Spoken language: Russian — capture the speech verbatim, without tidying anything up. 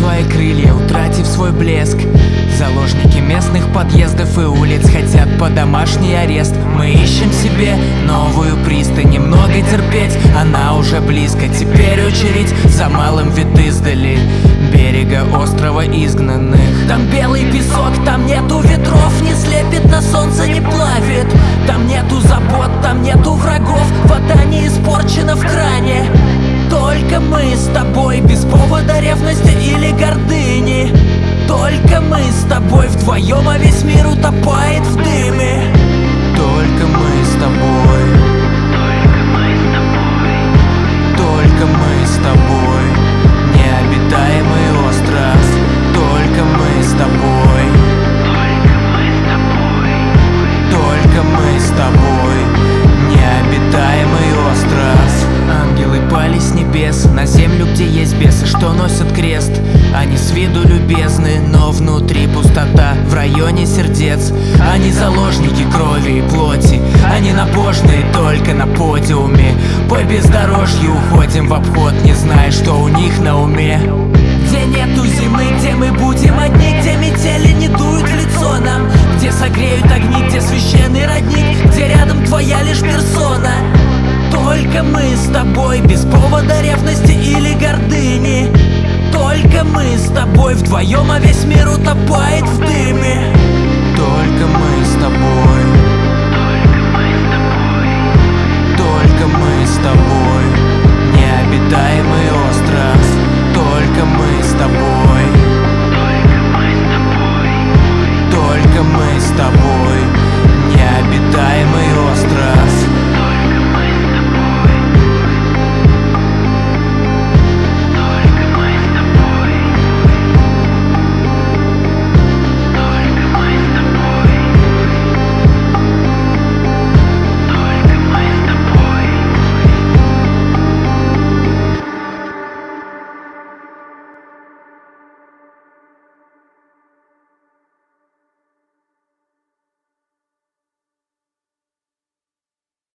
свои крылья, утратив свой блеск. Заложники местных подъездов и улиц хотят под домашний арест. Мы ищем себе новую пристань, немного терпеть, она уже близко. Теперь очередь за малым вид издали берега острова изгнанных. Там белый песок, там нету ветров, не слепит, на солнце не плавит. Там нету забот, там нету врагов, вода не испорчена в кране. Только мы с тобой, без повода ревности или гордыни. Только мы с тобой вдвоем, а весь мир утопает в дыме. Только мы с тобой. Только мы с тобой. Необитаемый остров. Только мы с тобой. Только мы с тобой. Необитаемый остров. Ангелы пали с небес на землю, где есть бесы, что носят крест. Они с виду любезны, но внутри пустота. В районе сердец они заложники крови и плоти. Они набожные только на подиуме. По бездорожью уходим в обход, не зная, что у них на уме. Где нету зимы, где мы будем одни, где метели не дуют в лицо нам, где согреют огни, где священный родник, где рядом твоя лишь персона. Только мы с тобой, без повода ревности или гордыни. Только мы с тобой вдвоем, а весь мир утопает в дыме. Только мы